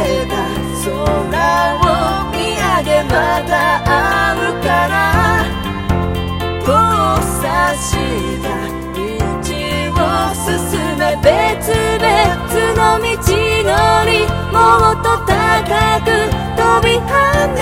れた空を見上げまた会うから交差した道を進め別々の道のりもっと高く飛び跳ね